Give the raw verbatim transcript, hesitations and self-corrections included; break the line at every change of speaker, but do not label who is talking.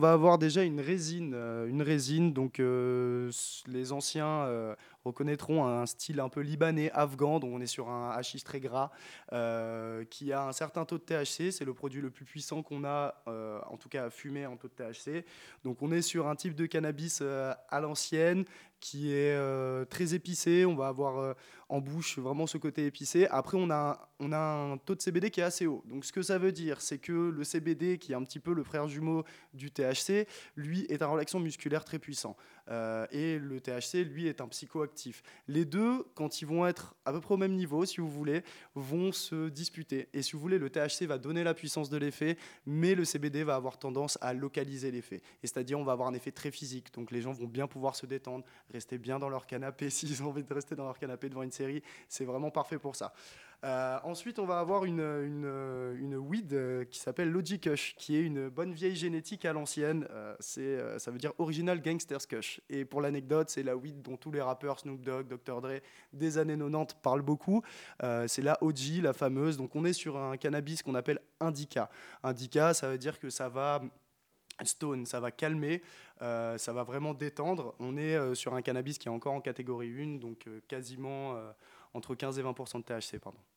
On va avoir déjà une résine, heu, une résine donc heu, s les anciens, heu, reconnaîtront un style un peu libanais, afghan, donc on est sur un hachis très gras, heu, qui a un certain taux de T H C. C'est le produit le plus puissant qu'on a, heu, en tout cas à fumer en taux de T H C. Donc on est sur un type de cannabis, heu, à l'ancienne qui est, heu, très épicé. On va avoir, heu, en bouche vraiment ce côté épicé. Après on a on a un taux de C B D qui est assez haut. Donc ce que ça veut dire, c'est que le C B D qui est un petit peu le frère jumeau du T H C, lui, est un relaxant musculaire très puissant. Euh, et le T H C, lui, est un psychoactif. Les deux, quand ils vont être à peu près au même niveau, si vous voulez, vont se disputer. Et si vous voulez, le T H C va donner la puissance de l'effet, mais le C B D va avoir tendance à localiser l'effet. Et c'est-à-dire, on va avoir un effet très physique. Donc les gens vont bien pouvoir se détendre, rester bien dans leur canapé s'ils ont envie de rester dans leur canapé devant une série. C'est vraiment parfait pour ça. Euh, ensuite, on va avoir une, une, une weed euh, qui s'appelle Logic Kush, qui est une bonne vieille génétique à l'ancienne. Euh, c'est, euh, ça veut dire Original Gangsters Kush. Et pour l'anecdote, c'est la weed dont tous les rappeurs, Snoop Dogg, docteur Dre, des années quatre-vingt-dix parlent beaucoup. Euh, c'est la O G, la fameuse. Donc on est sur un cannabis qu'on appelle indica. Indica, ça veut dire que ça va stone, ça va calmer, euh, ça va vraiment détendre. On est euh, sur un cannabis qui est encore en catégorie un, donc euh, quasiment euh, entre quinze et vingt pour cent de T H C, pardon.